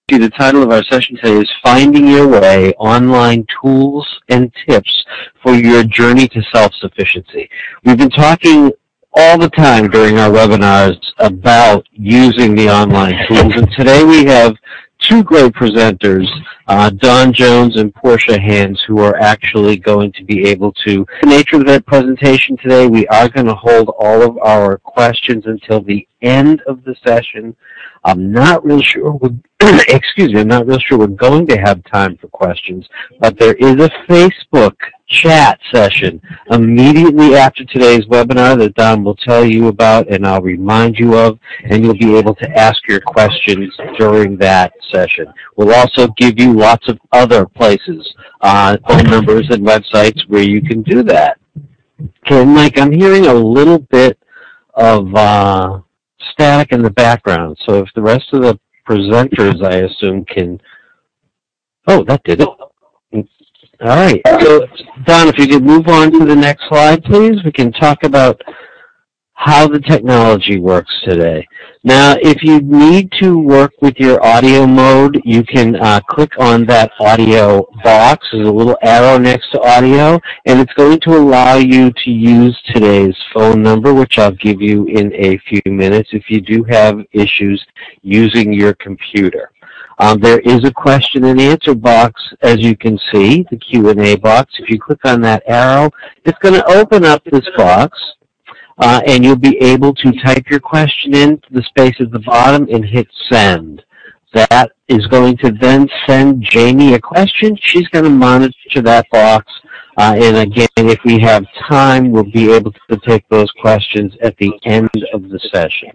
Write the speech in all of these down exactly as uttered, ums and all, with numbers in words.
The title of our session today is Finding Your Way, Online Tools and Tips for Your Journey to Self-Sufficiency. We've been talking all the time during our webinars about using the online tools, and today we have two great presenters, uh, Don Jones and Portia Hands, who are actually going to be able to. The nature of that presentation today, we are going to hold all of our questions until the end of the session. I'm not real sure we're, excuse me, I'm not real sure we're going to have time for questions, but there is a Facebook chat session immediately after today's webinar that Don will tell you about and I'll remind you of, and you'll be able to ask your questions during that session. We'll also give you lots of other places, uh, phone numbers and websites where you can do that. Okay, Mike, I'm hearing a little bit of uh, static in the background, so if the rest of the presenters, I assume, can... Oh, that did it. All right. So, Don, if you could move on to the next slide, please. We can talk about how the technology works today. Now, if you need to work with your audio mode, you can uh, click on that audio box. There's a little arrow next to audio, and it's going to allow you to use today's phone number, which I'll give you in a few minutes if you do have issues using your computer. Um, there is a question and answer box, as you can see, the Q and A box. If you click on that arrow, it's going to open up this box, uh, and you'll be able to type your question into the space at the bottom and hit send. That is going to then send Jamie a question. She's going to monitor that box, uh, and again, if we have time, we'll be able to take those questions at the end of the session.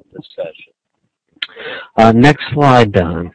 Uh, next slide, Don.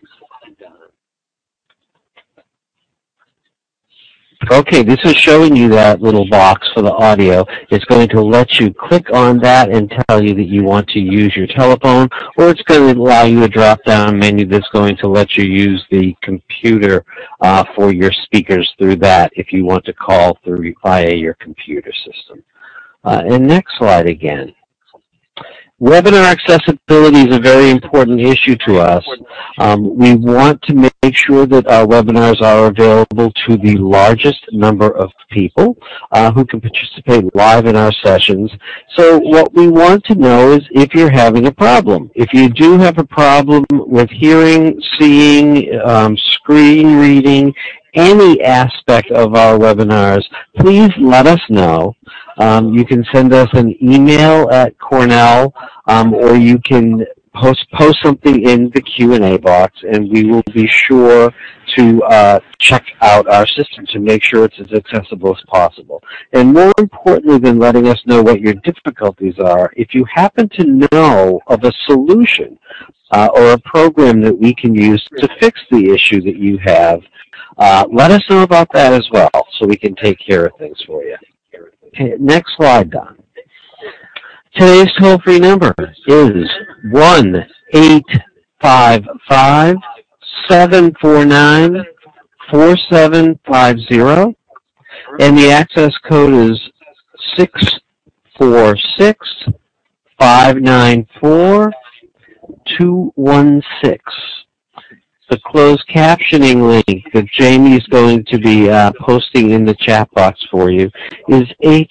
Okay, this is showing you that little box for the audio. It's going to let you click on that and tell you that you want to use your telephone, or it's going to allow you a drop-down menu that's going to let you use the computer uh, for your speakers through that if you want to call through via your computer system. Uh, and next slide again. Webinar accessibility is a very important issue to us. Um, we want to make sure that our webinars are available to the largest number of people uh, who can participate live in our sessions. So what we want to know is if you're having a problem. If you do have a problem with hearing, seeing, um, screen reading, any aspect of our webinars, please let us know. Um, you can send us an email at Cornell, um, or you can post, post something in the Q and A box, and we will be sure to uh, check out our system to make sure it's as accessible as possible. And more importantly than letting us know what your difficulties are, if you happen to know of a solution uh, or a program that we can use to fix the issue that you have, uh, let us know about that as well so we can take care of things for you. Okay, next slide, Don. Today's toll-free number is one eight five five, seven four nine, four seven five zero, and the access code is six four six, five nine four, two one six. The closed captioning link that Jamie is going to be uh, posting in the chat box for you is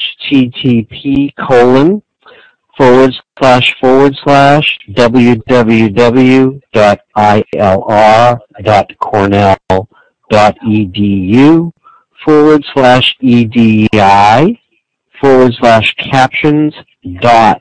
http colon forward slash forward slash www dot ilr dot cornell dot edu forward slash edi forward slash captions dot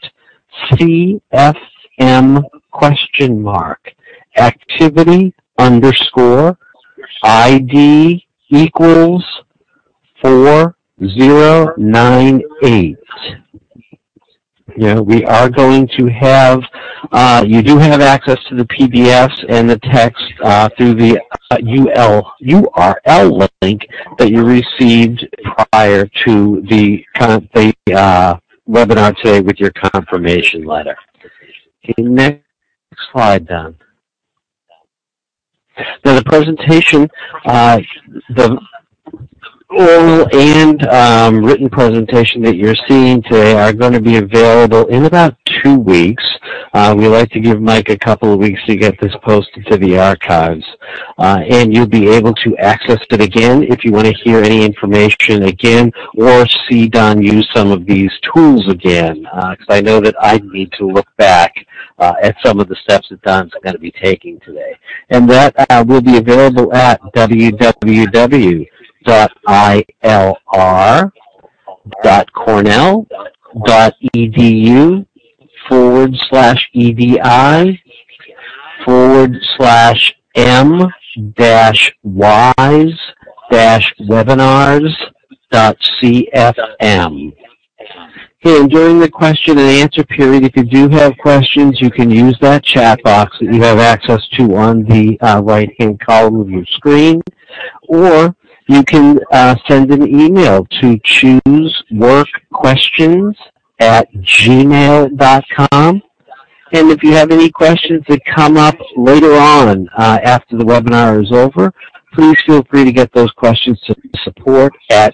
cfm question mark activity underscore I D equals four zero nine eight. You know, we are going to have, uh, you do have access to the P D Fs and the text uh, through the uh, U R L link that you received prior to the, the uh, webinar today with your confirmation letter. Okay, next slide, Don. Now the presentation, uh, the oral and um, written presentation that you're seeing today are going to be available in about two weeks. Uh, we like to give Mike a couple of weeks to get this posted to the archives. Uh, and you'll be able to access it again if you want to hear any information again or see Don use some of these tools again. Because uh, I know that I need to look back uh, at some of the steps that Don's going to be taking today. And that uh, will be available at w w w dot i l r dot cornell dot e d u forward slash E D I forward slash M dash wise dash webinars dot C F M. And during the question and answer period, if you do have questions, you can use that chat box that you have access to on the uh, right-hand column of your screen, or you can uh, send an email to chooseworkquestions at gmail dot com. And if you have any questions that come up later on uh, after the webinar is over, please feel free to get those questions to support at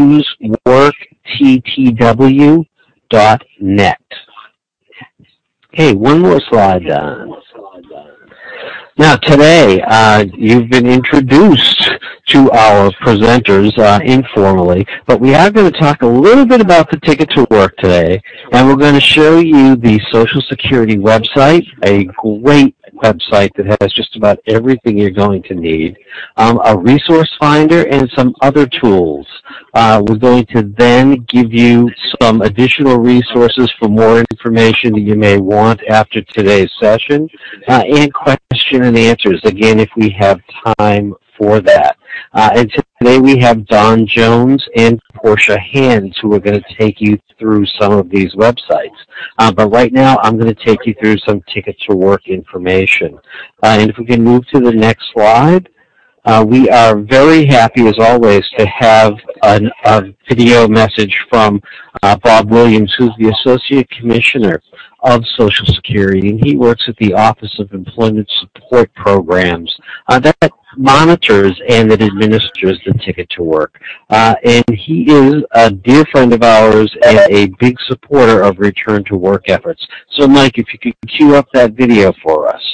chooseworktw dot net. Okay, one more slide, Don. Now today, uh, you've been introduced to our presenters uh, informally, but we are going to talk a little bit about the Ticket to Work today, and we're going to show you the Social Security website, a great website that has just about everything you're going to need, um, a resource finder, and some other tools. Uh, we're going to then give you some additional resources for more information that you may want after today's session, uh, and question and answers, again, if we have time for that. Uh, and today we have Don Jones and Portia Hands who are going to take you through some of these websites. Uh, but right now I'm going to take you through some Ticket to Work information. Uh, and if we can move to the next slide. Uh, we are very happy, as always, to have an, a video message from uh, Bob Williams, who's the Associate Commissioner of Social Security, and he works at the Office of Employment Support Programs uh, that monitors and that administers the Ticket to Work. Uh, and he is a dear friend of ours and a big supporter of return to work efforts. So, Mike, if you could cue up that video for us.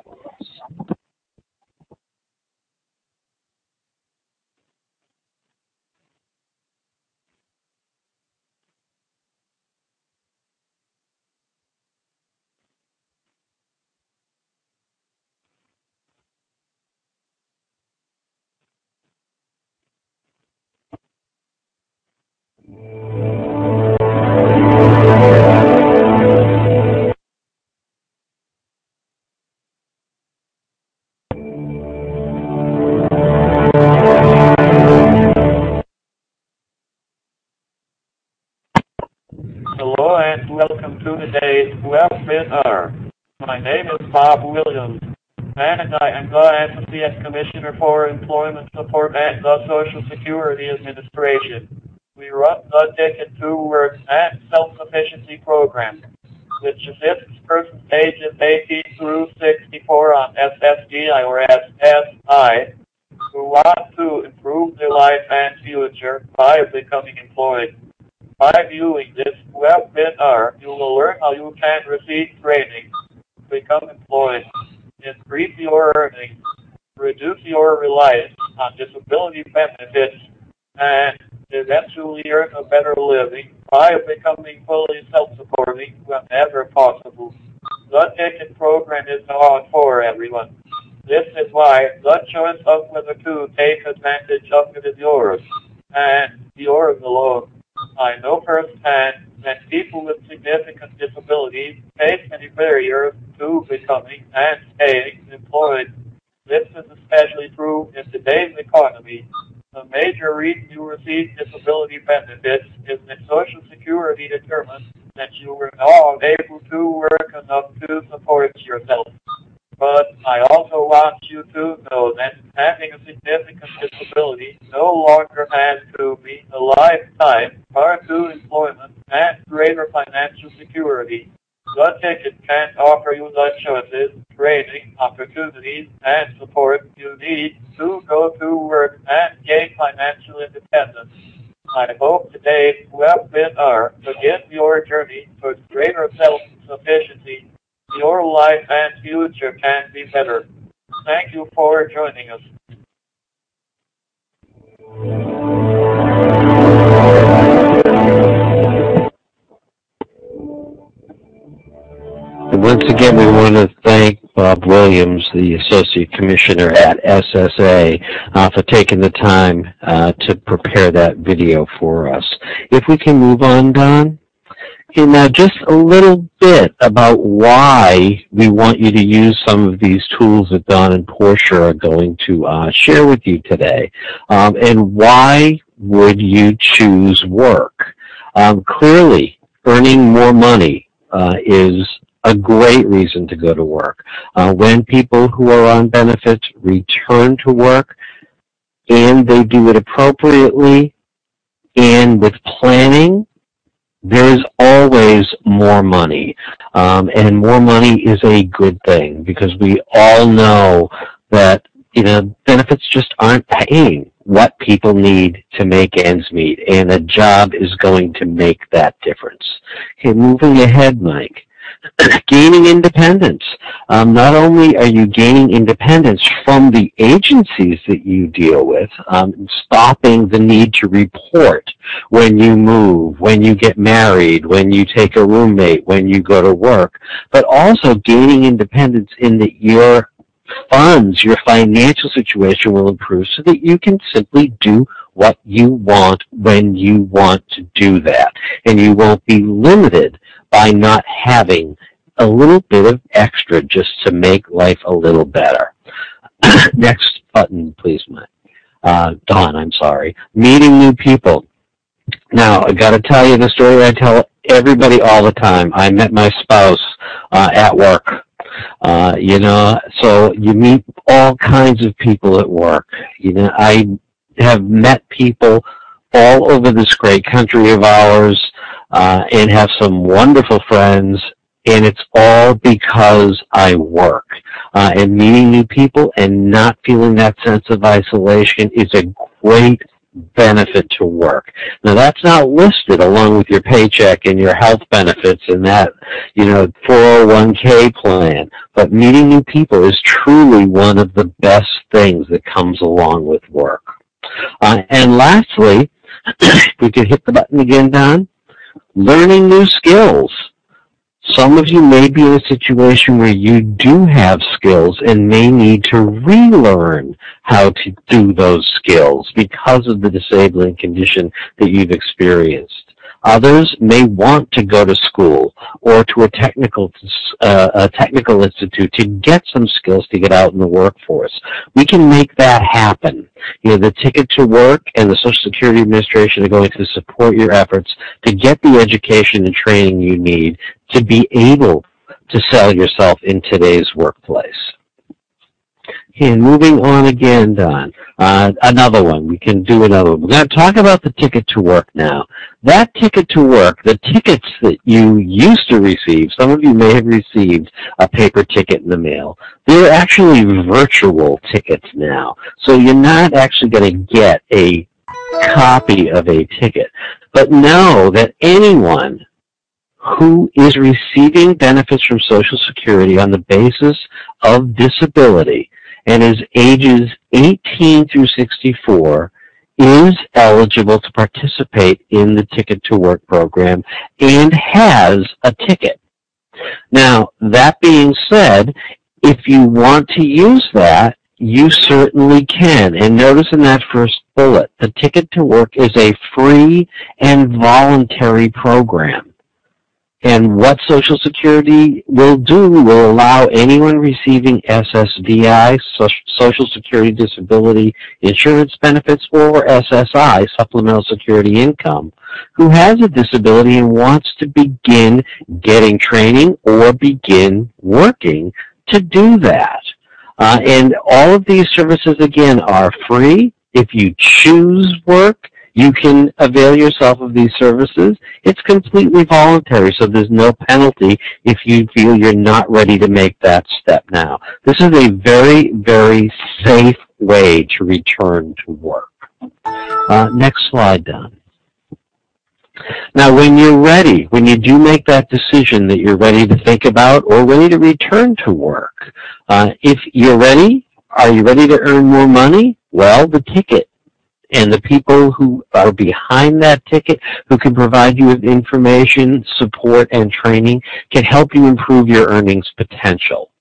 Hello and welcome to today's webinar. My name is Bob Williams, and I am the Associate Commissioner for Employment Support at the Social Security Administration. We run the Ticket to Work and Self-Sufficiency Program, which assists persons ages eighteen through sixty-four on S S D I or S S I who want to improve their life and future by becoming employed. By viewing this webinar, you will learn how you can receive training, become employed, increase your earnings, reduce your reliance on disability benefits, and eventually earn a better living by becoming fully self-supporting whenever possible. The Ticket program is not for everyone. This is why the choice of whether to take advantage of it is yours, and yours alone. I know firsthand that people with significant disabilities face many barriers to becoming and staying employed. This is especially true in today's economy. The major reason you receive disability benefits is that Social Security determines that you were not able to work enough to support yourself. But I also want you to know that having a significant disability no longer has to be a lifetime bar to employment and greater financial security. The Ticket can offer you the choices, training, opportunities, and support you need to go to work and gain financial independence. I hope today's webinar to get your journey towards greater self-sufficiency, your life and future can be better. Thank you for joining us. And once again, we want to thank Bob Williams, the Associate Commissioner at S S A, uh, for taking the time uh, to prepare that video for us. If we can move on, Don. Okay, now just a little bit about why we want you to use some of these tools that Don and Portia are going to uh, share with you today. Um, and why would you choose work? Um, clearly, earning more money uh, is a great reason to go to work. Uh, when people who are on benefits return to work and they do it appropriately and with planning, there's always more money. Um, and more money is a good thing because we all know that, you know, benefits just aren't paying what people need to make ends meet, and a job is going to make that difference. Okay, moving ahead, Mike. Gaining independence. Um, not only are you gaining independence from the agencies that you deal with, um, stopping the need to report when you move, when you get married, when you take a roommate, when you go to work, but also gaining independence in that your funds, your financial situation will improve so that you can simply do what you want when you want to do that. And you won't be limited by not having a little bit of extra just to make life a little better. Next button, please, Mike. Uh, Don, I'm sorry. Meeting new people. Now, I got to tell you the story I tell everybody all the time. I met my spouse uh, at work. Uh, you know, so you meet all kinds of people at work. You know, I have met people all over this great country of ours uh, and have some wonderful friends, and it's all because I work. Uh, and meeting new people and not feeling that sense of isolation is a great benefit to work. Now, that's not listed along with your paycheck and your health benefits and that, you know, four oh one K plan, but meeting new people is truly one of the best things that comes along with work. Uh, and lastly, if we could hit the button again, Don, learning new skills. Some of you may be in a situation where you do have skills and may need to relearn how to do those skills because of the disabling condition that you've experienced. Others may want to go to school or to a technical uh, a technical institute to get some skills to get out in the workforce. We can make that happen. You know, the Ticket to Work and the Social Security Administration are going to support your efforts to get the education and training you need to be able to sell yourself in today's workplace. And moving on again, Don, uh, another one. We can do another one. We're going to talk about the Ticket to Work now. That Ticket to Work, the tickets that you used to receive, some of you may have received a paper ticket in the mail. They're actually virtual tickets now. So you're not actually going to get a copy of a ticket. But know that anyone who is receiving benefits from Social Security on the basis of disability and is ages eighteen through sixty-four is eligible to participate in the Ticket to Work program and has a ticket. Now, that being said, if you want to use that, you certainly can. And notice in that first bullet, the Ticket to Work is a free and voluntary program. And what Social Security will do will allow anyone receiving S S D I, Social Security Disability Insurance Benefits, or S S I, Supplemental Security Income, who has a disability and wants to begin getting training or begin working to do that. Uh, and all of these services, again, are free. If you choose work, You can avail yourself of these services. It's completely voluntary, so there's no penalty if you feel you're not ready to make that step now. This is a very, very safe way to return to work. Uh, next slide, Don. Now, when you're ready, when you do make that decision that you're ready to think about or ready to return to work, uh, if you're ready, are you ready to earn more money? Well, the ticket and the people who are behind that ticket, who can provide you with information, support, and training, can help you improve your earnings potential.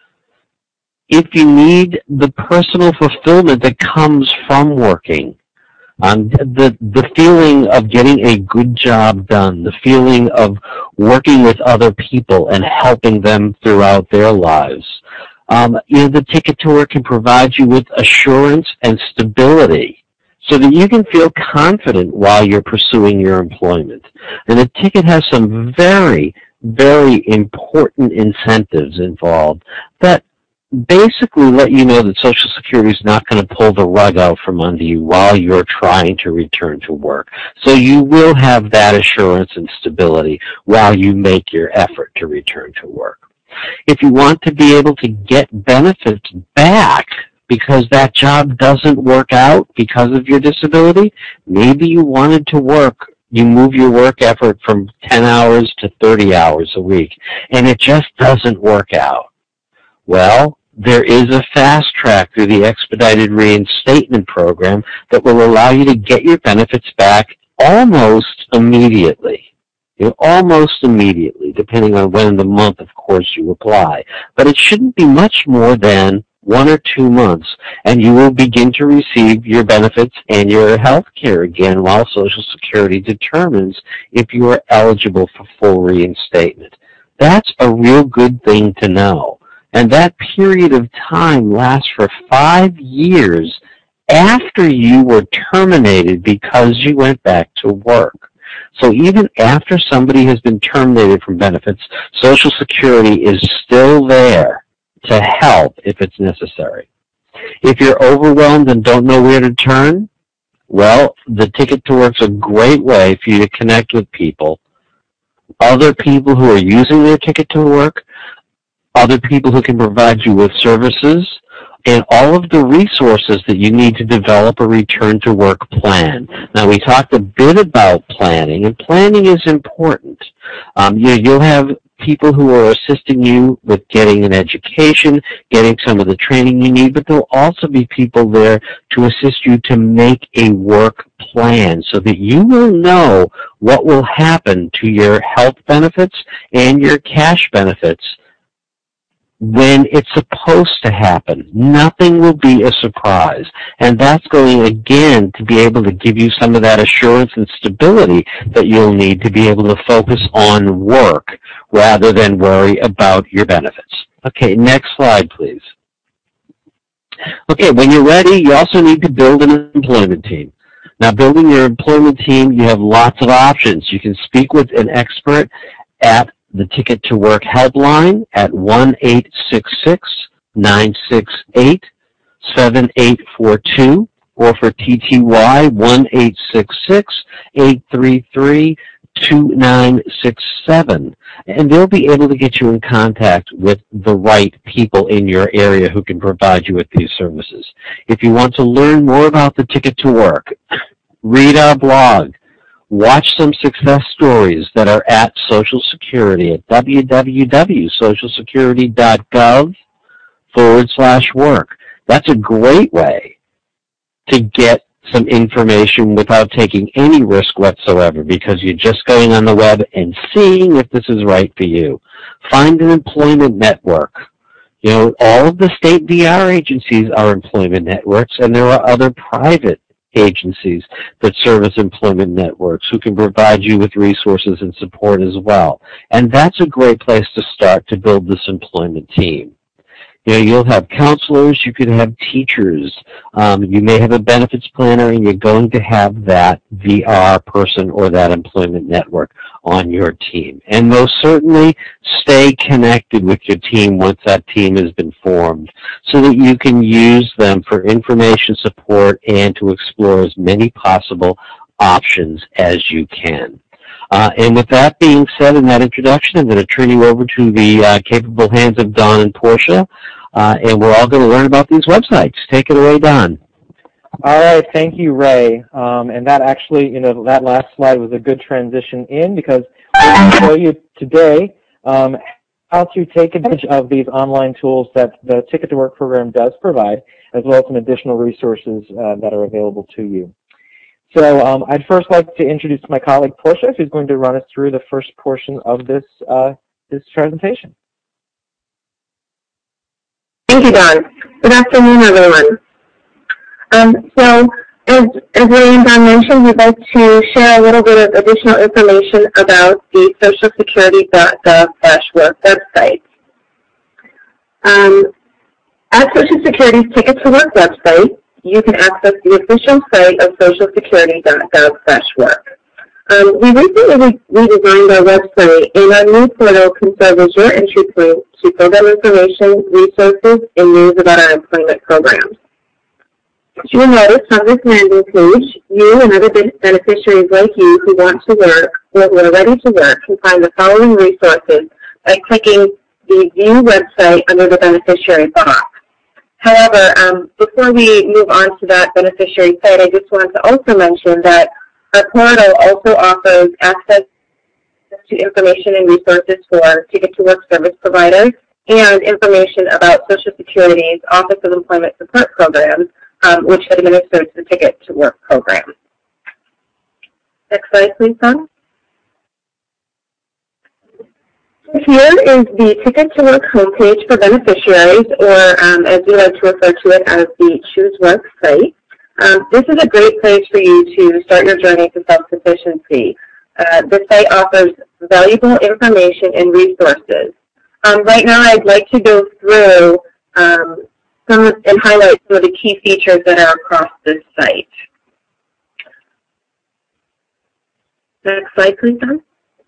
If you need the personal fulfillment that comes from working, Um, the, the feeling of getting a good job done, the feeling of working with other people and helping them throughout their lives. Um, you know, the Ticket to Work can provide you with assurance and stability so that you can feel confident while you're pursuing your employment. And the ticket has some very, very important incentives involved that basically let you know that Social Security is not going to pull the rug out from under you while you're trying to return to work. So you will have that assurance and stability while you make your effort to return to work. If you want to be able to get benefits back because that job doesn't work out because of your disability, maybe you wanted to work, you move your work effort from ten hours to thirty hours a week, and it just doesn't work out. Well, there is a fast track through the Expedited Reinstatement Program that will allow you to get your benefits back almost immediately. You know, almost immediately, depending on when in the month, of course, you apply. But it shouldn't be much more than one or two months, and you will begin to receive your benefits and your health care again while Social Security determines if you are eligible for full reinstatement. That's a real good thing to know. And that period of time lasts for five years after you were terminated because you went back to work. So even after somebody has been terminated from benefits, Social Security is still there to help if it's necessary. If you're overwhelmed and don't know where to turn, well, the Ticket to Work's a great way for you to connect with people, other people who are using their Ticket to Work, other people who can provide you with services, and all of the resources that you need to develop a return to work plan. Now, we talked a bit about planning, and planning is important. Um, you, you'll have people who are assisting you with getting an education, getting some of the training you need, but there'll also be people there to assist you to make a work plan so that you will know what will happen to your health benefits and your cash benefits when it's supposed to happen. Nothing will be a surprise. And that's going, again, to be able to give you some of that assurance and stability that you'll need to be able to focus on work rather than worry about your benefits. Okay, next slide, please. Okay, when you're ready, you also need to build an employment team. Now, building your employment team, you have lots of options. You can speak with an expert at the Ticket to Work helpline at one eight six six, nine six eight, seven eight four two, or for T T Y, one eight six six, eight three three, two nine six seven. And they'll be able to get you in contact with the right people in your area who can provide you with these services. If you want to learn more about the Ticket to Work, read our blog. Watch some success stories that are at Social Security at w w w dot social security dot gov forward slash work. That's a great way to get some information without taking any risk whatsoever because you're just going on the web and seeing if this is right for you. Find an employment network. You know, all of the state V R agencies are employment networks, and there are other private agencies that serve as employment networks who can provide you with resources and support as well. And that's a great place to start to build this employment team. You know, you'll have counselors, you could have teachers, um, you may have a benefits planner, and you're going to have that V R person or that employment network on your team. And most certainly, stay connected with your team once that team has been formed so that you can use them for information support and to explore as many possible options as you can. Uh, and with that being said in that introduction, I'm going to turn you over to the uh, capable hands of Don and Portia, uh, and we're all going to learn about these websites. Take it away, Don. All right, thank you, Ray. Um, and that actually, you know, that last slide was a good transition in, because I'm going to show you today um, how to take advantage of these online tools that the Ticket to Work program does provide, as well as some additional resources uh, that are available to you. So um, I'd first like to introduce my colleague Portia, who's going to run us through the first portion of this, uh, this presentation. Thank you, Don. Good afternoon, everyone. Um, so, as, as Ray and Don mentioned, we'd like to share a little bit of additional information about the social security dot gov slash work website. Um, at Social Security's Ticket to Work website, you can access the official site of social security dot gov slash work. Um, we recently redesigned our website, and our new portal can serve as your entry point to program information, resources, and news about our employment programs. As you will notice on this landing page, you and other beneficiaries like you who want to work or who are ready to work can find the following resources by clicking the View Website under the Beneficiary box. However, um, before we move on to that beneficiary site, I just want to also mention that our portal also offers access to information and resources for Ticket to Work service providers and information about Social Security's Office of Employment Support Programs, um, which administers the Ticket to Work program. Next slide, please, Don. Here is the Ticket to Work homepage for beneficiaries, or um, as we like to refer to it as the Choose Work site. Um, this is a great place for you to start your journey to self-sufficiency. Uh, the site offers valuable information and resources. Um, right now, I'd like to go through um, some of, and highlight some of the key features that are across this site. Next slide, please, Don.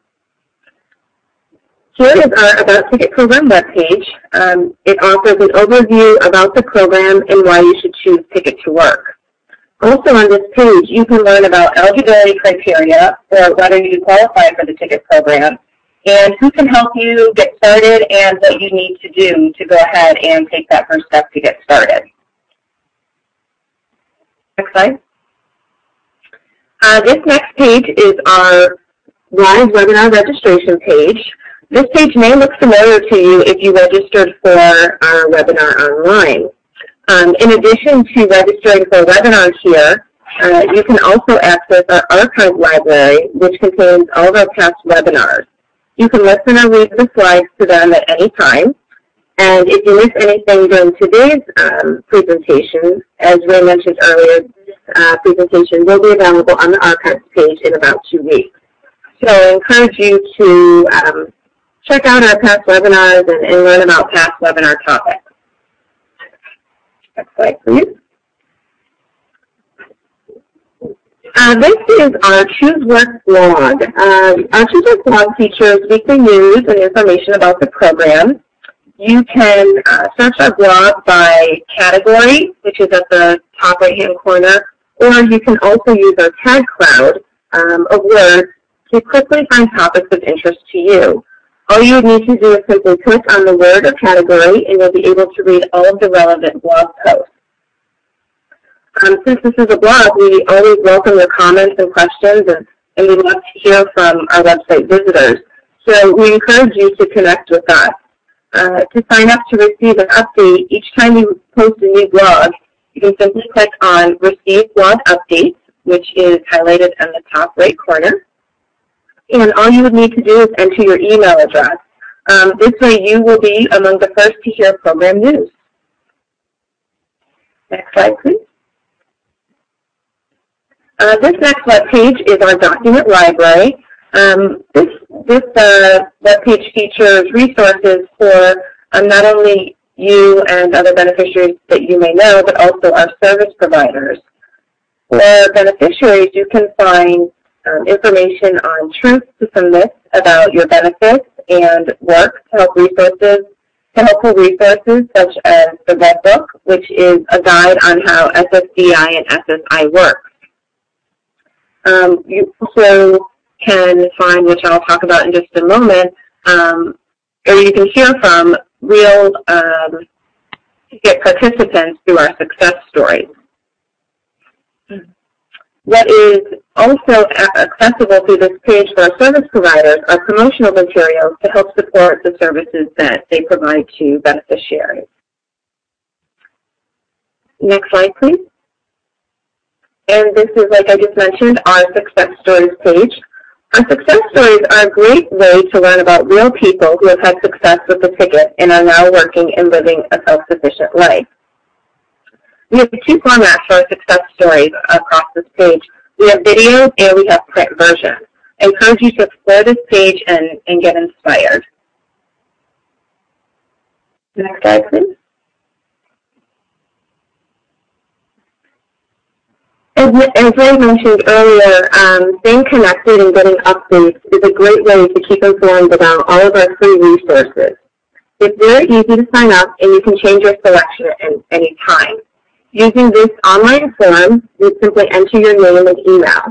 Here is our About Ticket Program webpage. Um, it offers an overview about the program and why you should choose Ticket to Work. Also on this page, you can learn about eligibility criteria, or whether you qualify for the Ticket program, and who can help you get started and what you need to do to go ahead and take that first step to get started. Next slide. Uh, this next page is our live webinar registration page. This page may look familiar to you if you registered for our webinar online. Um, in addition to registering for a webinar here, uh, you can also access our archive library, which contains all of our past webinars. You can listen or read the slides to them at any time. And if you miss anything during today's um, presentation, as Ray mentioned earlier, this uh, presentation will be available on the archives page in about two weeks. So I encourage you to um, check out our past webinars and, and learn about past webinar topics. Next slide, please. Uh, this is our Choose Work blog. Um, our Choose Work blog features weekly news and information about the program. You can uh, search our blog by category, which is at the top right-hand corner, or you can also use our tag cloud um, of words to quickly find topics of interest to you. All you would need to do is simply click on the word or category, and you'll be able to read all of the relevant blog posts. Um, since this is a blog, we always welcome your comments and questions, and, and we love to hear from our website visitors. So we encourage you to connect with us. Uh, to sign up to receive an update, each time you post a new blog, you can simply click on Receive Blog Updates, which is highlighted in the top right corner. And all you would need to do is enter your email address. Um, this way you will be among the first to hear program news. Next slide, please. Uh, this next web page is our document library. Um, this this uh, web page features resources for um, not only you and other beneficiaries that you may know, but also our service providers. For beneficiaries, you can find um, information on truths to some myths about your benefits and work to help resources, to helpful resources such as the Red Book, which is a guide on how S S D I and S S I works. Um, you also can find, which I'll talk about in just a moment, um, or you can hear from real um, ticket participants through our success stories. What is also accessible through this page for our service providers are promotional materials to help support the services that they provide to beneficiaries. Next slide, please. And this is, like I just mentioned, our success stories page. Our success stories are a great way to learn about real people who have had success with the ticket and are now working and living a self-sufficient life. We have two formats for our success stories across this page. We have videos and we have print versions. I encourage you to explore this page and, and get inspired. Next slide, please. As, as Ray mentioned earlier, um, staying connected and getting updates is a great way to keep informed about all of our free resources. It's very easy to sign up, and you can change your selection at any time. Using this online form, you simply enter your name and email.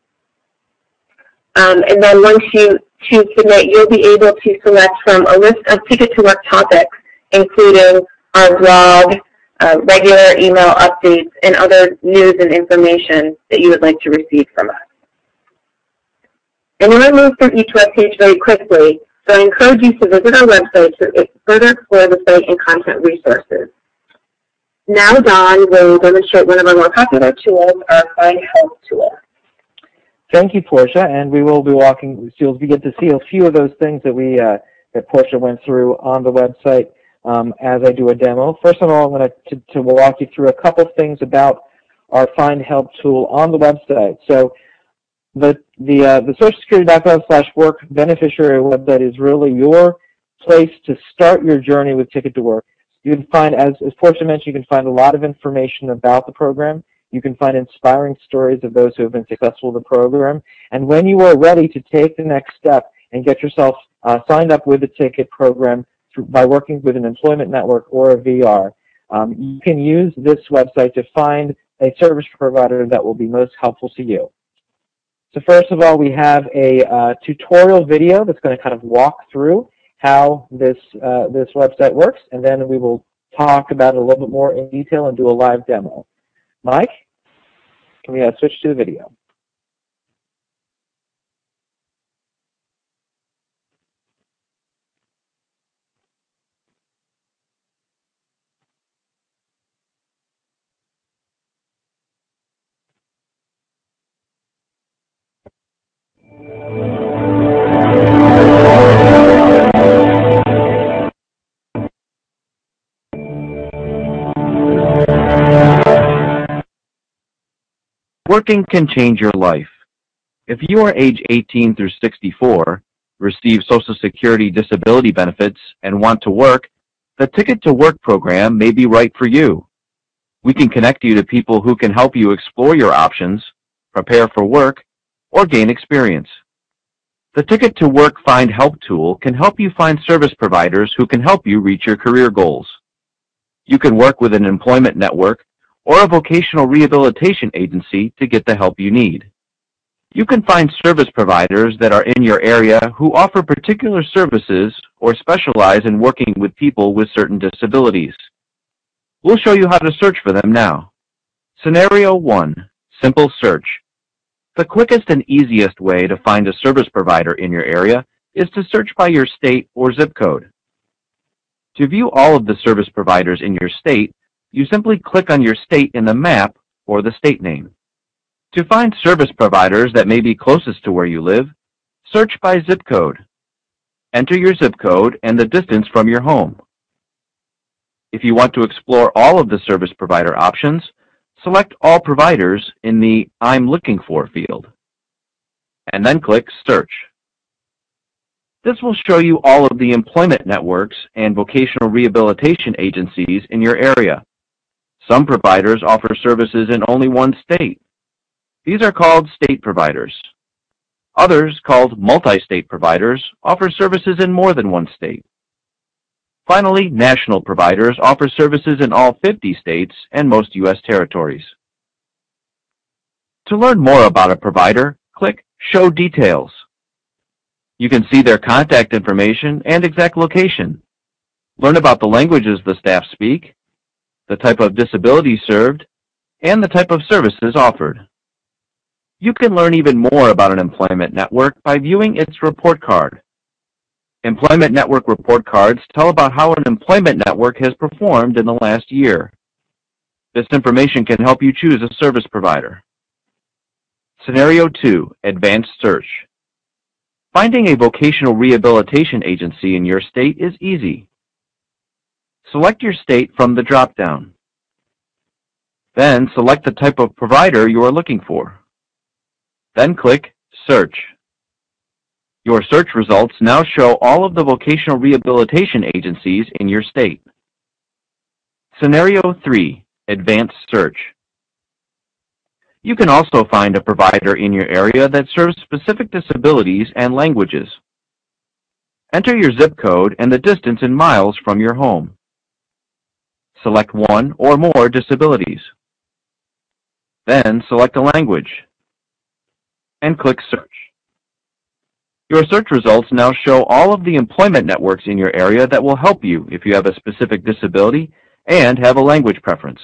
Um, and then once you choose submit, you'll be able to select from a list of Ticket to Work topics, including our blog, Uh, regular email updates, and other news and information that you would like to receive from us. I'm going to move through each web page very quickly, so I encourage you to visit our website to further explore the site and content resources. Now Don will demonstrate one of our more popular tools, our Find Help tool. Thank you, Portia, and we will be walking, so you'll get to see a few of those things that we uh, that Portia went through on the website. Um, as I do a demo. First of all, I'm going to, to walk you through a couple things about our Find Help tool on the website. So the, the, uh, the social security dot gov slash work beneficiary website is really your place to start your journey with Ticket to Work. You can find, as, as Portia mentioned, you can find a lot of information about the program. You can find inspiring stories of those who have been successful with the program. And when you are ready to take the next step and get yourself uh, signed up with the Ticket program, by working with an employment network or a V R, um, you can use this website to find a service provider that will be most helpful to you. So first of all, we have a uh, tutorial video that's going to kind of walk through how this, uh, this website works, and then we will talk about it a little bit more in detail and do a live demo. Mike, can we uh, switch to the video? Working can change your life. If you are age eighteen through sixty-four, receive Social Security disability benefits, and want to work, the Ticket to Work program may be right for you. We can connect you to people who can help you explore your options, prepare for work, or gain experience. The Ticket to Work Find Help tool can help you find service providers who can help you reach your career goals. You can work with an employment network or a vocational rehabilitation agency to get the help you need. You can find service providers that are in your area who offer particular services or specialize in working with people with certain disabilities. We'll show you how to search for them now. Scenario one, simple search. The quickest and easiest way to find a service provider in your area is to search by your state or zip code. To view all of the service providers in your state, you simply click on your state in the map or the state name. To find service providers that may be closest to where you live, search by zip code. Enter your zip code and the distance from your home. If you want to explore all of the service provider options, select All Providers in the I'm Looking For field, and then click Search. This will show you all of the employment networks and vocational rehabilitation agencies in your area. Some providers offer services in only one state. These are called state providers. Others, called multi-state providers, offer services in more than one state. Finally, national providers offer services in all fifty states and most U S territories. To learn more about a provider, click Show Details. You can see their contact information and exact location. Learn about the languages the staff speak, the type of disability served, and the type of services offered. You can learn even more about an employment network by viewing its report card. Employment Network report cards tell about how an employment network has performed in the last year. This information can help you choose a service provider. Scenario two, Advanced Search. Finding a vocational rehabilitation agency in your state is easy. Select your state from the drop-down. Then select the type of provider you are looking for. Then click Search. Your search results now show all of the vocational rehabilitation agencies in your state. Scenario three, Advanced Search. You can also find a provider in your area that serves specific disabilities and languages. Enter your zip code and the distance in miles from your home. Select one or more disabilities. Then select a language and click Search. Your search results now show all of the employment networks in your area that will help you if you have a specific disability and have a language preference.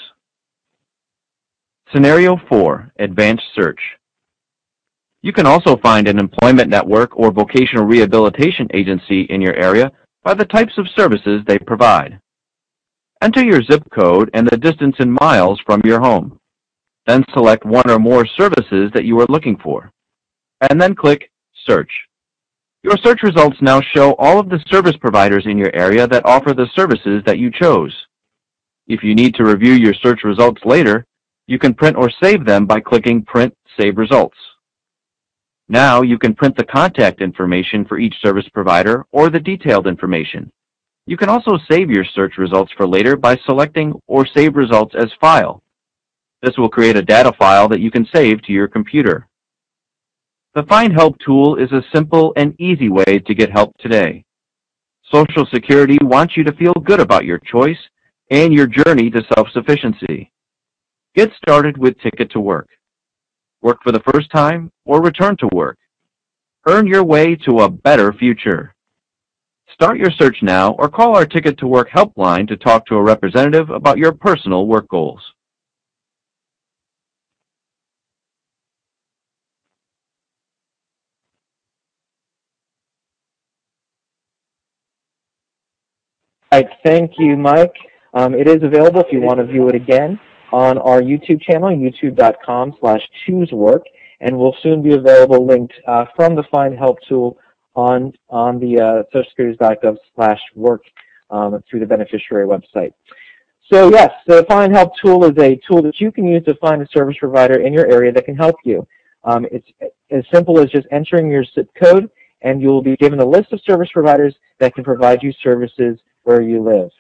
Scenario four, Advanced Search. You can also find an employment network or vocational rehabilitation agency in your area by the types of services they provide. Enter your zip code and the distance in miles from your home. Then select one or more services that you are looking for, and then click Search. Your search results now show all of the service providers in your area that offer the services that you chose. If you need to review your search results later, you can print or save them by clicking Print Save Results. Now you can print the contact information for each service provider or the detailed information. You can also save your search results for later by selecting or Save Results as File. This will create a data file that you can save to your computer. The Find Help tool is a simple and easy way to get help today. Social Security wants you to feel good about your choice and your journey to self-sufficiency. Get started with Ticket to Work. Work for the first time or return to work. Earn your way to a better future. Start your search now or call our Ticket to Work helpline to talk to a representative about your personal work goals. All right, thank you, Mike. Um, it is available if you want to view it again on our YouTube channel, youtube.com slash choosework, and will soon be available linked uh, from the Find Help tool on, on the uh, social security dot gov slash work um, through the beneficiary website. So yes, the Find Help tool is a tool that you can use to find a service provider in your area that can help you. Um, it's as simple as just entering your zip code, and you'll be given a list of service providers that can provide you services where you live.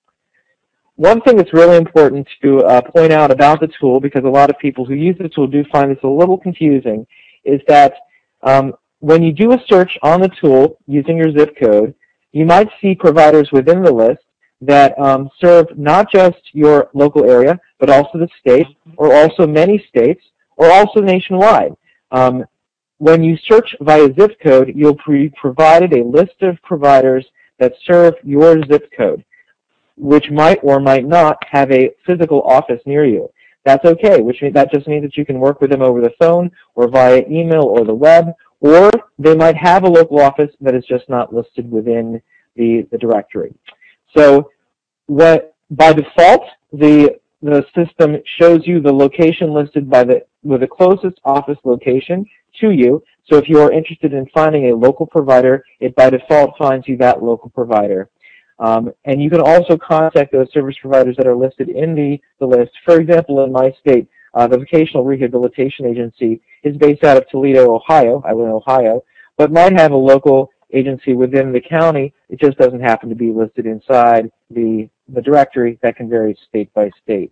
One thing that's really important to uh, point out about the tool, because a lot of people who use the tool do find this a little confusing, is that um, when you do a search on the tool using your zip code, you might see providers within the list that um, serve not just your local area, but also the state, or also many states, or also nationwide. Um, when you search via zip code, you'll be provided a list of providers that serve your zip code, which might or might not have a physical office near you. That's okay, which means that just means that you can work with them over the phone or via email or the web, or they might have a local office that is just not listed within the, the directory. So what, by default, the, the system shows you the location listed by the, with the closest office location to you. So if you are interested in finding a local provider, it by default finds you that local provider. Um, and you can also contact those service providers that are listed in the, the list. For example, in my state, uh, the Vocational Rehabilitation Agency is based out of Toledo, Ohio. I live in Ohio, but might have a local agency within the county. It just doesn't happen to be listed inside the, the directory. That can vary state by state.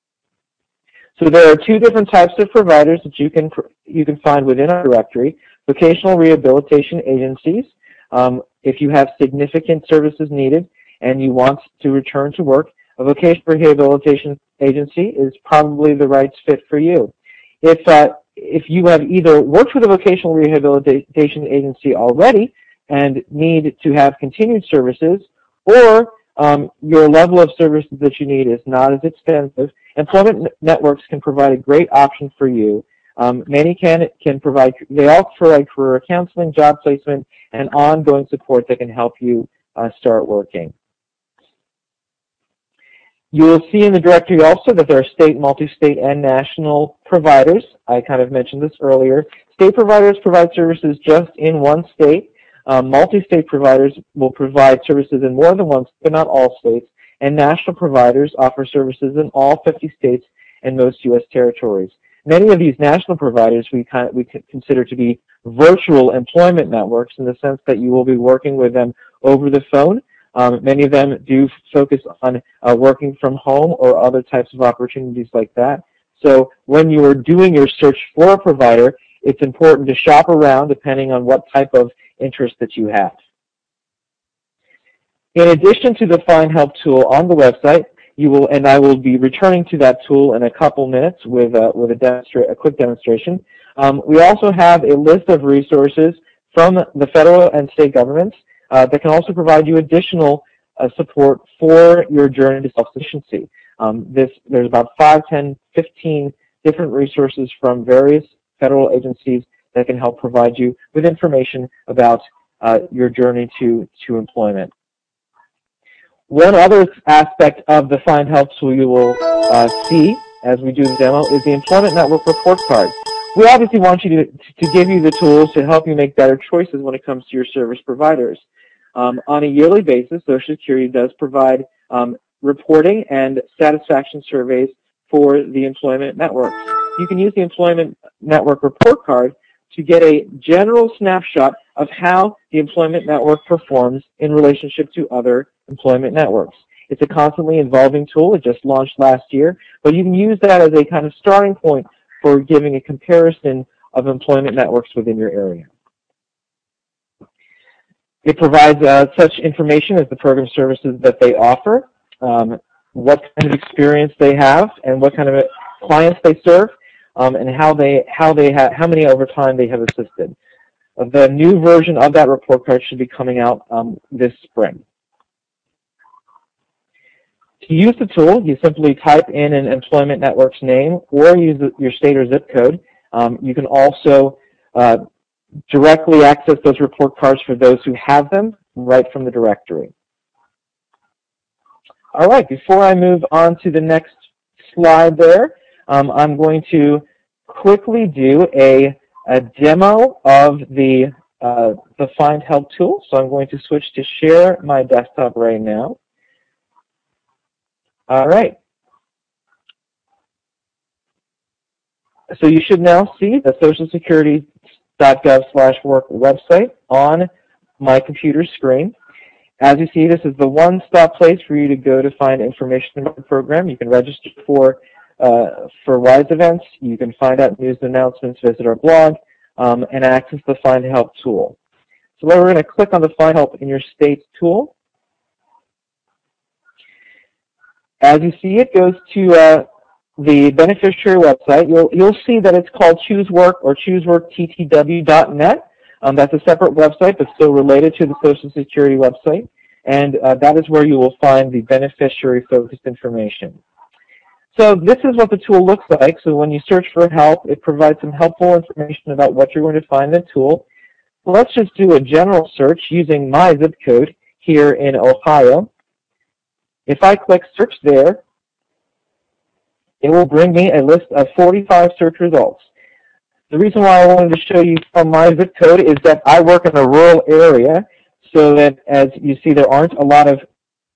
So there are two different types of providers that you can you can find within our directory: vocational rehabilitation agencies. Um, if you have significant services needed and you want to return to work, a vocational rehabilitation agency is probably the right fit for you. If uh, if you have either worked with a vocational rehabilitation agency already and need to have continued services, or um, your level of services that you need is not as extensive, employment networks can provide a great option for you. Um, many can can provide, they all provide career counseling, job placement, and ongoing support that can help you uh, start working. You will see in the directory also that there are state, multi-state, and national providers. I kind of mentioned this earlier. State providers provide services just in one state. Um, multi-state providers will provide services in more than one state, but not all states. And national providers offer services in all fifty states and most U S territories. Many of these national providers we, kind of, we consider to be virtual employment networks in the sense that you will be working with them over the phone. Um, many of them do focus on uh, working from home or other types of opportunities like that. So when you are doing your search for a provider, it's important to shop around depending on what type of interest that you have. In addition to the Find Help tool on the website, you will, and I will be returning to that tool in a couple minutes with, uh, with a, demonstra a quick demonstration. Um, we also have a list of resources from the federal and state governments Uh, that can also provide you additional uh, support for your journey to self-sufficiency. Um, this, there's about five, ten, fifteen different resources from various federal agencies that can help provide you with information about uh, your journey to, to employment. One other aspect of the Find Help tool you will uh, see as we do the demo is the Employment Network Report Card. We obviously want you to, to give you the tools to help you make better choices when it comes to your service providers. Um, on a yearly basis, Social Security does provide um, reporting and satisfaction surveys for the employment networks. You can use the Employment Network Report Card to get a general snapshot of how the employment network performs in relationship to other employment networks. It's a constantly evolving tool. It just launched last year, but you can use that as a kind of starting point for giving a comparison of employment networks within your area. It provides uh, such information as the program services that they offer, um, what kind of experience they have, and what kind of clients they serve, um, and how they how they have how many over time they have assisted. Uh, the new version of that report card should be coming out um, this spring. To use the tool, you simply type in an employment network's name or use the, your state or zip code. Um, you can also uh, directly access those report cards for those who have them right from the directory. All right, before I move on to the next slide there, um, I'm going to quickly do a, a demo of the, uh, the Find Help tool. So I'm going to switch to share my desktop right now. All right. So you should now see the Social Security dot gov slash work website on my computer screen. As you see, this is the one-stop place for you to go to find information about the program. You can register for uh, for WISE events. You can find out news and announcements, visit our blog, um, and access the Find Help tool. So we're going to click on the Find Help in your state tool. As you see, it goes to uh, the beneficiary website. You'll, you'll see that it's called ChooseWork or choose work T T W dot net. Um, that's a separate website, but still related to the Social Security website. And uh, that is where you will find the beneficiary-focused information. So this is what the tool looks like. So when you search for help, it provides some helpful information about what you're going to find in the tool. Well, let's just do a general search using my zip code here in Ohio. If I click search there, it will bring me a list of forty-five search results. The reason why I wanted to show you from my zip code is that I work in a rural area, so that as you see, there aren't a lot of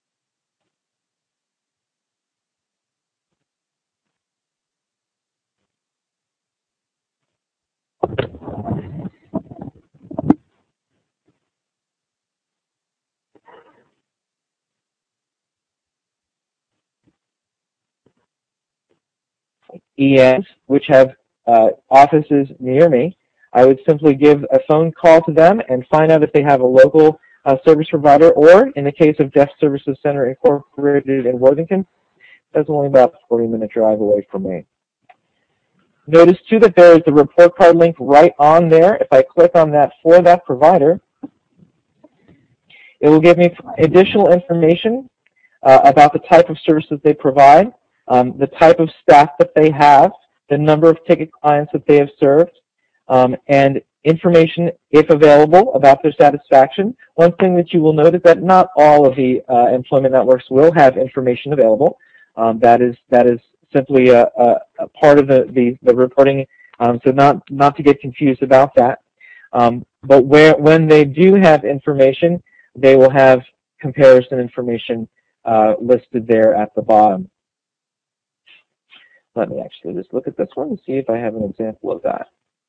E Ms which have uh, offices near me. I would simply give a phone call to them and find out if they have a local uh, service provider, or in the case of Deaf Services Center Incorporated in Worthington, that's only about a forty minute drive away from me. Notice, too, that there is the report card link right on there. If I click on that for that provider, it will give me additional information uh, about the type of services they provide, um, the type of staff that they have, the number of ticket clients that they have served, um, and information, if available, about their satisfaction. One thing that you will note is that not all of the uh, employment networks will have information available. Um, that is that is simply a, a, a part of the, the, the reporting, um, so not, not to get confused about that. Um, but where, when they do have information, they will have comparison information uh, listed there at the bottom. Let me actually just look at this one and see if I have an example of that.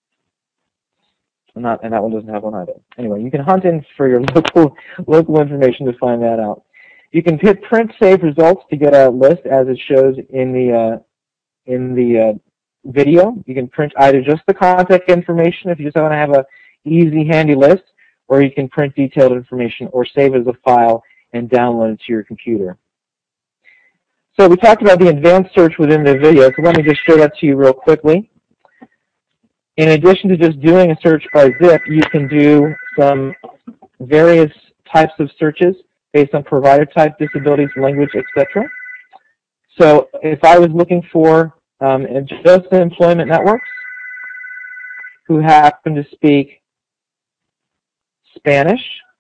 Not, and that one doesn't have one either. Anyway, you can hunt in for your local local information to find that out. You can hit print save results to get a list as it shows in the uh, in the uh, video. You can print either just the contact information if you just want to have a easy, handy list, or you can print detailed information or save it as a file and download it to your computer. So we talked about the advanced search within the video, so let me just show that to you real quickly. In addition to just doing a search by zip, you can do some various types of searches based on provider type, disabilities, language, et cetera. So if I was looking for um, just employment networks who happen to speak Spanish,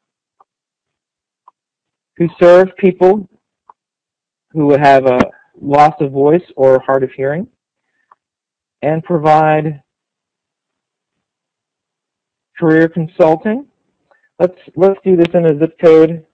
who serve people who would have a loss of voice or hard of hearing, and provide career consulting. Let's let's do this in a zip code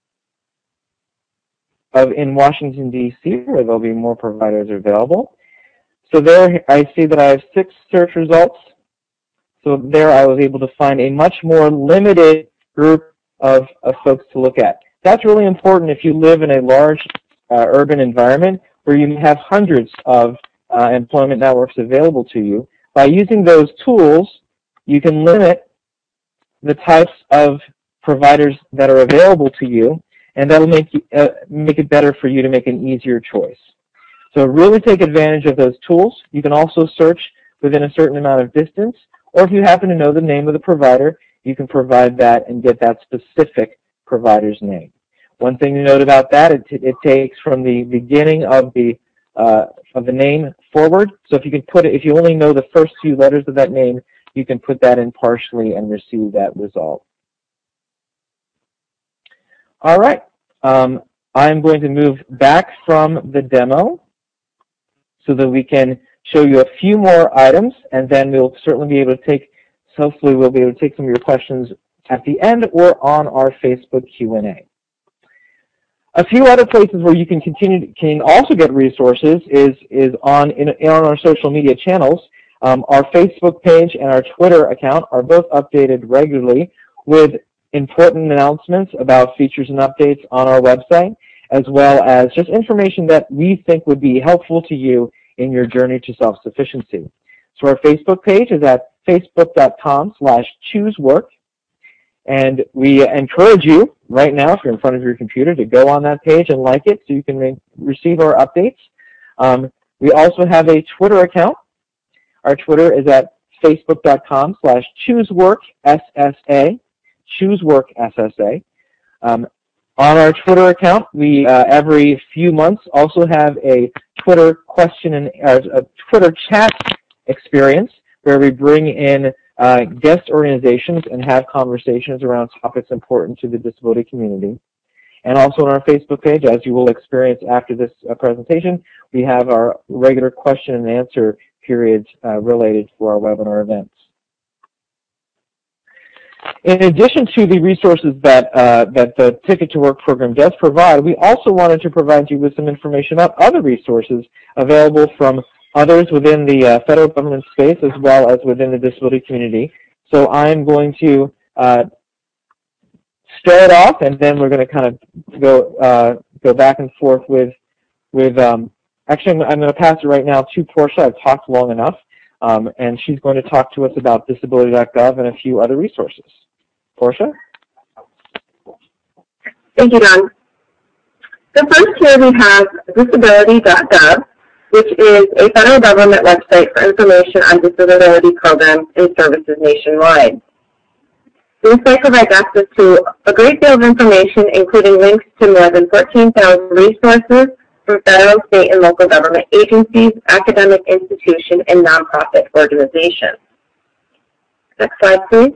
of in Washington, D C, where there'll be more providers available. So there I see that I have six search results. So there I was able to find a much more limited group of, of folks to look at. That's really important if you live in a large uh, urban environment where you have hundreds of uh, employment networks available to you. By using those tools, you can limit the types of providers that are available to you, and that'll make, you, uh, make it better for you to make an easier choice. So really take advantage of those tools. You can also search within a certain amount of distance, or if you happen to know the name of the provider, you can provide that and get that specific provider's name. One thing to note about that, it, it takes from the beginning of the uh, of the name forward. So if you can put it, if you only know the first few letters of that name, you can put that in partially and receive that result. All right, um, I'm going to move back from the demo so that we can show you a few more items, and then we'll certainly be able to take, hopefully we'll be able to take some of your questions at the end or on our Facebook Q and A. A few other places where you can continue to, can also get resources is, is on, in, on our social media channels. Um, our Facebook page and our Twitter account are both updated regularly with important announcements about features and updates on our website, as well as just information that we think would be helpful to you in your journey to self-sufficiency. So our Facebook page is at facebook.com slash choosework. And we encourage you right now, if you're in front of your computer, to go on that page and like it so you can re receive our updates. Um, we also have a Twitter account. Our Twitter is at facebook.com slash chooseworkssa, chooseworkssa. Um, on our Twitter account, we uh, every few months also have a Twitter question and uh, a Twitter chat experience where we bring in uh, guest organizations and have conversations around topics important to the disability community. And also on our Facebook page, as you will experience after this uh, presentation, we have our regular question and answer periods uh, related to our webinar events. In addition to the resources that, uh, that the Ticket to Work program does provide, we also wanted to provide you with some information about other resources available from others within the uh, federal government space as well as within the disability community. So I'm going to uh, start off, and then we're going to kind of go uh, go back and forth with with. Um, actually, I'm, I'm going to pass it right now to Portia. I've talked long enough, um, and she's going to talk to us about disability dot gov and a few other resources. Portia? Thank you, Don. So first here we have disability dot gov. which is a federal government website for information on disability programs and services nationwide. This site provides access to a great deal of information, including links to more than fourteen thousand resources from federal, state, and local government agencies, academic institutions, and nonprofit organizations. Next slide, please.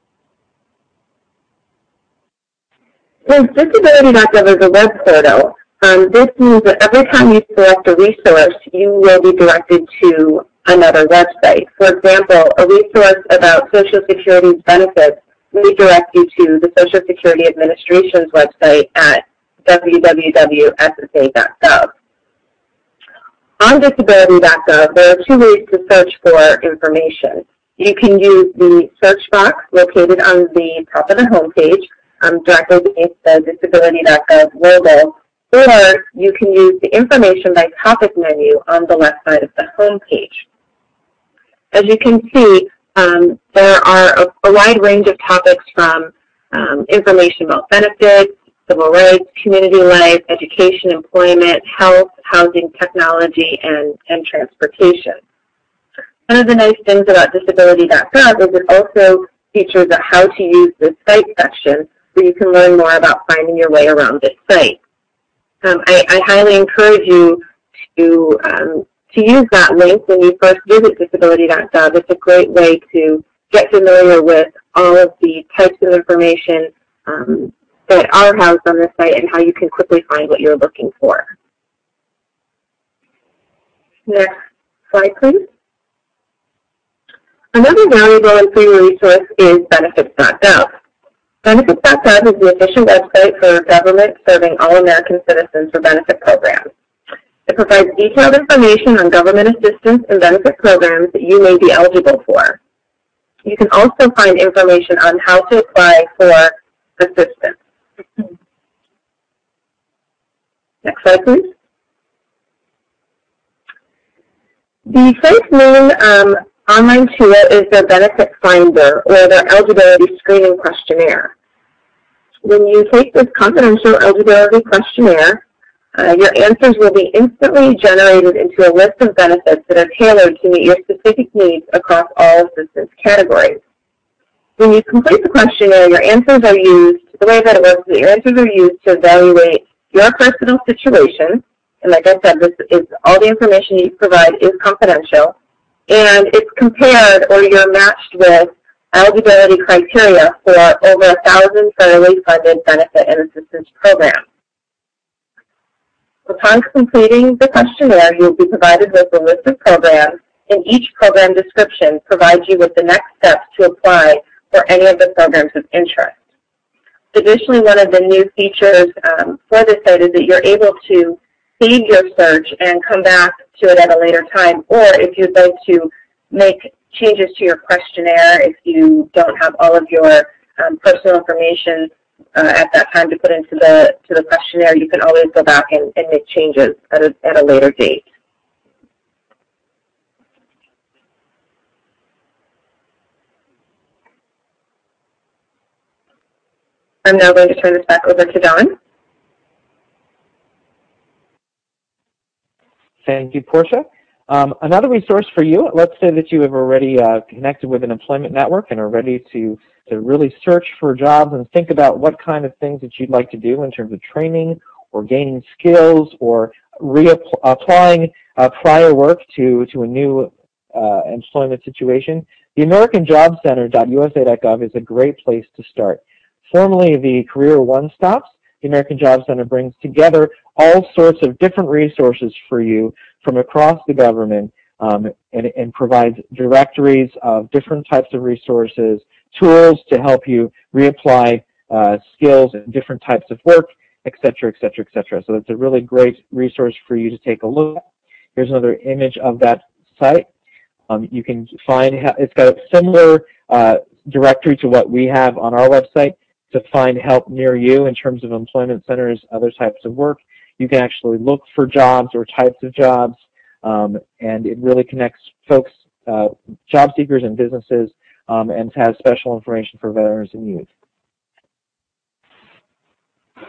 Since disability dot gov is a web portal, um, this means that every time you select a resource, you will be directed to another website. For example, a resource about Social Security's benefits may direct you to the Social Security Administration's website at w w w dot s s a dot gov. On disability dot gov, there are two ways to search for information. You can use the search box located on the top of the homepage, um, directly beneath the disability dot gov logo, or you can use the information by topic menu on the left side of the homepage. As you can see, um, there are a, a wide range of topics from um, information about benefits, civil rights, community life, education, employment, health, housing, technology, and, and transportation. One of the nice things about disability dot gov is it also features a how to use this site section where you can learn more about finding your way around this site. Um, I, I highly encourage you to, um, to use that link when you first visit disability dot gov. It's a great way to get familiar with all of the types of information um, that are housed on the site and how you can quickly find what you're looking for. Next slide, please. Another valuable and free resource is benefits dot gov. benefits dot gov is the official website for government serving all American citizens for benefit programs. It provides detailed information on government assistance and benefit programs that you may be eligible for. You can also find information on how to apply for assistance. Next slide, please. The site's main um, online tool is their Benefit Finder, or their eligibility screening questionnaire. When you take this confidential eligibility questionnaire, uh, your answers will be instantly generated into a list of benefits that are tailored to meet your specific needs across all assistance categories. When you complete the questionnaire, your answers are used, the way that it works is your answers are used to evaluate your personal situation. And like I said, this is all the information you provide is confidential. And it's compared, or you're matched with, eligibility criteria for over a thousand federally funded benefit and assistance programs. Upon completing the questionnaire, you'll be provided with a list of programs, and each program description provides you with the next steps to apply for any of the programs of interest. Additionally, one of the new features um, for this site is that you're able to save your search and come back to it at a later time, or if you'd like to make changes to your questionnaire, if you don't have all of your um, personal information uh, at that time to put into the to the questionnaire, you can always go back and, and make changes at a, at a later date. I'm now going to turn this back over to Don. Thank you, Portia. Um, another resource for you, let's say that you have already uh, connected with an employment network and are ready to, to really search for jobs and think about what kind of things that you'd like to do in terms of training or gaining skills or reapplying uh, prior work to, to a new uh, employment situation. The American Job Center dot U S A dot gov is a great place to start. Formerly the Career One Stops, the American Job Center brings together all sorts of different resources for you from across the government um, and, and provides directories of different types of resources, tools to help you reapply uh, skills in different types of work, et cetera, et cetera, et cetera. So it's a really great resource for you to take a look at. Here's another image of that site. Um, you can find, it's got a similar uh, directory to what we have on our website to find help near you in terms of employment centers, other types of work. You can actually look for jobs or types of jobs, um, and it really connects folks, uh, job seekers and businesses, um, and has special information for veterans and youth.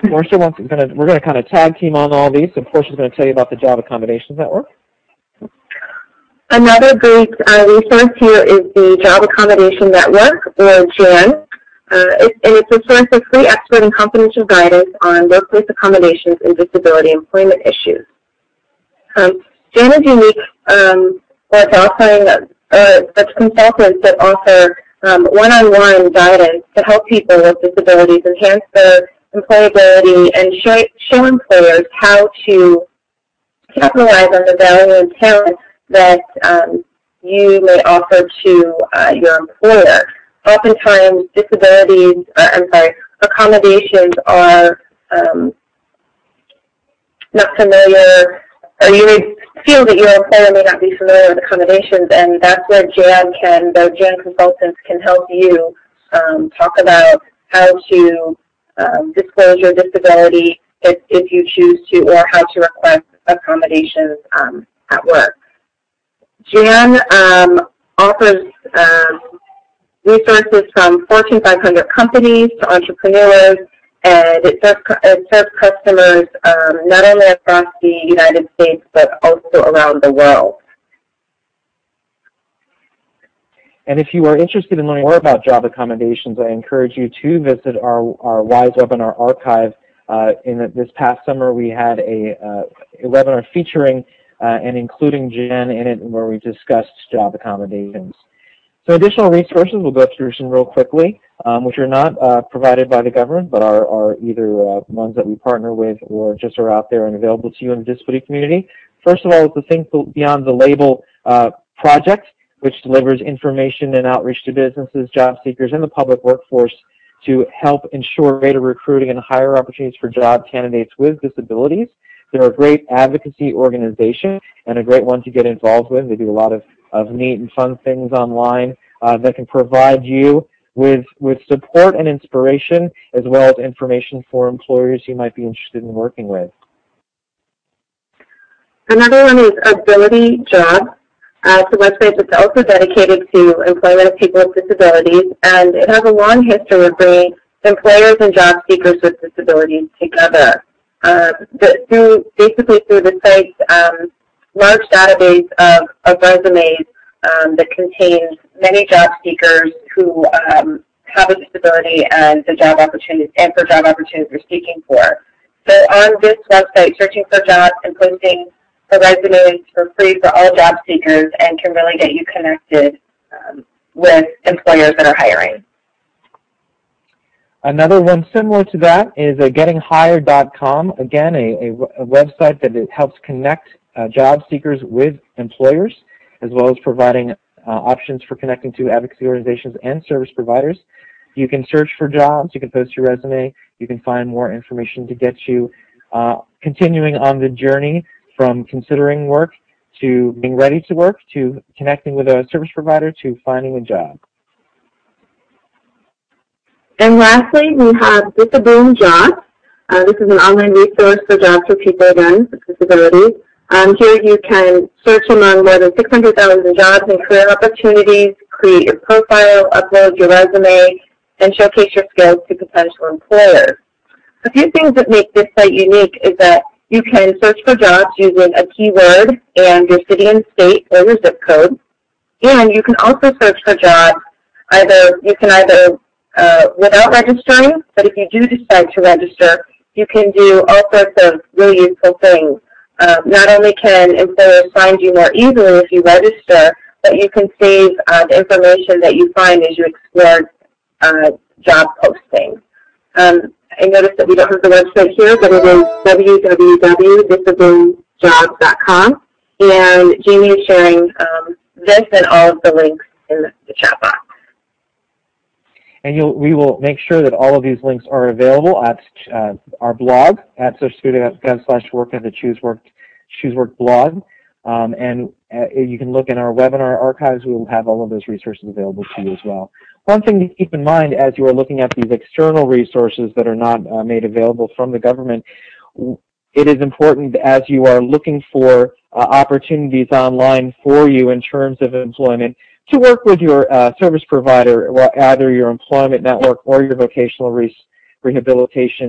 Portia wants going to we're going to kind of tag team on all these. So Portia's going to tell you about the Job Accommodations Network. Another great uh, resource here is the Job Accommodation Network, or J A N. Uh, it, and it's a source of free expert and confidential guidance on workplace accommodations and disability employment issues. Um, J A N is unique um, for its offering uh, its consultants that offer um, one-on-one guidance to help people with disabilities enhance their employability and show, show employers how to capitalize on the value and talent that um, you may offer to uh, your employer. Oftentimes, disabilities, uh, I'm sorry, accommodations are um, not familiar, or you may feel that your employer may not be familiar with accommodations, and that's where J A N can, the J A N consultants can help you um, talk about how to um, disclose your disability if, if you choose to, or how to request accommodations um, at work. J A N um, offers um, resources from Fortune five hundred companies to entrepreneurs, and it serves, it serves customers um, not only across the United States, but also around the world. And if you are interested in learning more about job accommodations, I encourage you to visit our, our WISE webinar archive. Uh, in the, this past summer, we had a, uh, a webinar featuring uh, and including J A N in it, where we discussed job accommodations. So additional resources, we'll go through some real quickly, um, which are not uh, provided by the government, but are, are either uh, ones that we partner with or just are out there and available to you in the disability community. First of all, it's the Think Beyond the Label uh, project, which delivers information and outreach to businesses, job seekers, and the public workforce to help ensure greater recruiting and higher opportunities for job candidates with disabilities. They're a great advocacy organization and a great one to get involved with. They do a lot of, of neat and fun things online uh, that can provide you with, with support and inspiration, as well as information for employers you might be interested in working with. Another one is Ability Jobs. Uh, it's a website that's also dedicated to employment of people with disabilities, and it has a long history of bringing employers and job seekers with disabilities together. Uh, the, through, basically through the site's um, large database of, of resumes um, that contains many job seekers who um, have a disability and the job opportunities and for job opportunities they're seeking for. So on this website, searching for jobs and posting the resumes for free for all job seekers and can really get you connected um, with employers that are hiring. Another one similar to that is uh, getting hired dot com. Again, a, a, a website that it helps connect uh, job seekers with employers, as well as providing uh, options for connecting to advocacy organizations and service providers. You can search for jobs, you can post your resume, you can find more information to get you uh, continuing on the journey from considering work to being ready to work to connecting with a service provider to finding a job. And lastly, we have Disability Jobs. Uh, this is an online resource for jobs for people, again, with disabilities. Um, here you can search among more than six hundred thousand jobs and career opportunities, create your profile, upload your resume, and showcase your skills to potential employers. A few things that make this site unique is that you can search for jobs using a keyword and your city and state or your zip code. And you can also search for jobs either, you can either uh, without registering, but if you do decide to register, you can do all sorts of really useful things. Uh, not only can employers find you more easily if you register, but you can save uh, the information that you find as you explore uh, job postings. Um, I noticed that we don't have the website here, but it is w w w dot disability jobs dot com, and Jamie is sharing um, this and all of the links in the, the chat box. And you'll, we will make sure that all of these links are available at uh, our blog at social security dot gov slash work at the Choose Work, Choose Work blog. Um, and uh, you can look in our webinar archives. We will have all of those resources available to you as well. One thing to keep in mind as you are looking at these external resources that are not uh, made available from the government, it is important as you are looking for uh, opportunities online for you in terms of employment to work with your uh, service provider, either your employment network or your vocational re rehabilitation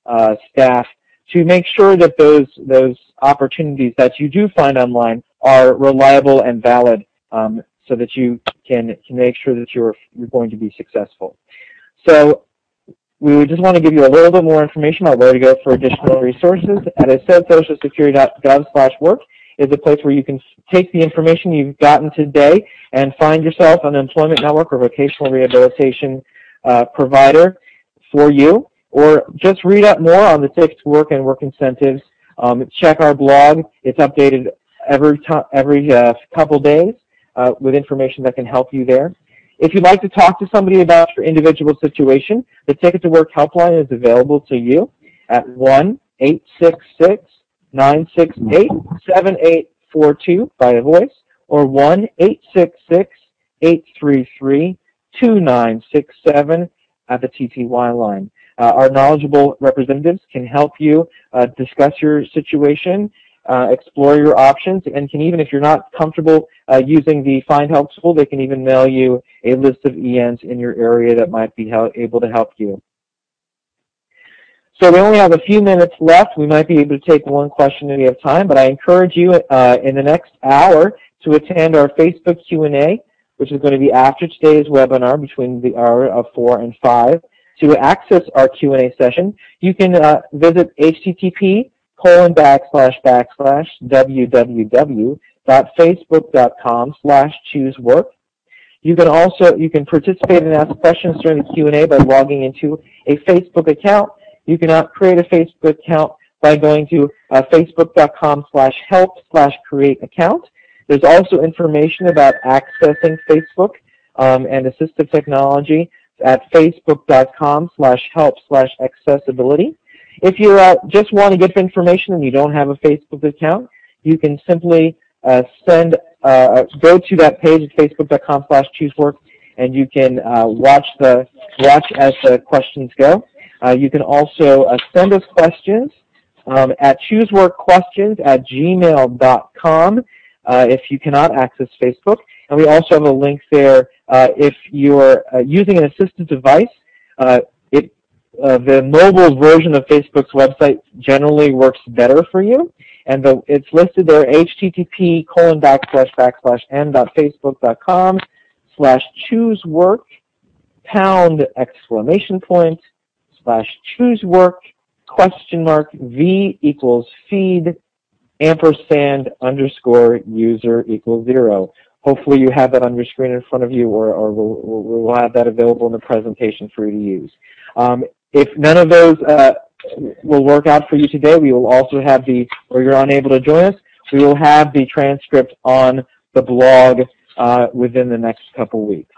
uh, staff to make sure that those those opportunities that you do find online are reliable and valid, um, so that you can, can make sure that you're, you're going to be successful. So we would just want to give you a little bit more information about where to go for additional resources. As I said, social security dot gov slash work is a place where you can take the information you've gotten today and find yourself an employment network or vocational rehabilitation uh, provider for you, or just read up more on the Ticket to Work and work incentives. Um, check our blog. It's updated every, every uh, couple days uh, with information that can help you there. If you'd like to talk to somebody about your individual situation, the Ticket to Work helpline is available to you at one eight six six, nine six eight, seven eight four two by voice, or one eight six six, eight three three, two nine six seven at the T T Y line. Uh, our knowledgeable representatives can help you uh, discuss your situation, uh, explore your options, and can even, if you're not comfortable uh, using the Find Help tool, they can even mail you a list of E Ns in your area that might be able to help you. So we only have a few minutes left. We might be able to take one question if we have time, but I encourage you uh, in the next hour to attend our Facebook Q and A, which is going to be after today's webinar between the hour of four and five. To access our Q and A session, you can uh, visit http colon backslash backslash www dot facebook dot com slash choose work. You can also you can participate and ask questions during the Q and A by logging into a Facebook account. You can uh, create a Facebook account by going to uh, facebook dot com slash help slash create account. There's also information about accessing Facebook um, and assistive technology at facebook dot com slash help slash accessibility. If you uh, just want to get information and you don't have a Facebook account, you can simply uh, send uh, go to that page at facebook dot com slash choose work, and you can uh, watch the watch as the questions go. Uh, you can also uh, send us questions um, at chooseworkquestions at gmail dot com uh, if you cannot access Facebook. And we also have a link there uh, if you're uh, using an assistive device. Uh, it, uh, the mobile version of Facebook's website generally works better for you. And the, it's listed there, http colon backslash backslash n dot facebook dot com slash choose work pound exclamation point slash choose work question mark v equals feed ampersand underscore user equals zero. Hopefully you have that on your screen in front of you, or, or we'll, we'll have that available in the presentation for you to use. Um, if none of those uh, will work out for you today, we will also have the, or you're unable to join us, we will have the transcript on the blog uh, within the next couple weeks.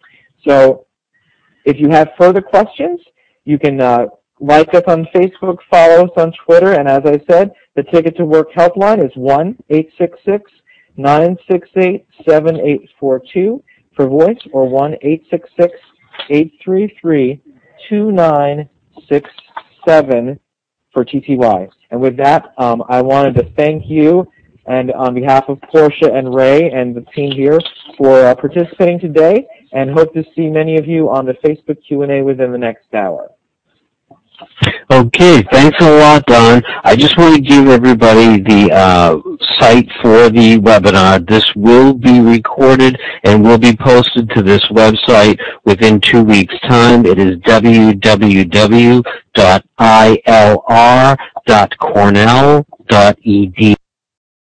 So if you have further questions, you can uh, like us on Facebook, follow us on Twitter, and as I said, the Ticket to Work helpline is one eight six six, nine six eight, seven eight four two for voice, or one eight six six, eight three three, two nine six seven for T T Y. And with that, um, I wanted to thank you, and on behalf of Portia and Ray and the team here, for uh, participating today, and hope to see many of you on the Facebook Q and A within the next hour. Okay, thanks a lot, Don. I just want to give everybody the uh, site for the webinar. This will be recorded and will be posted to this website within two weeks' time. It is w w w dot i l r dot cornell dot e d u.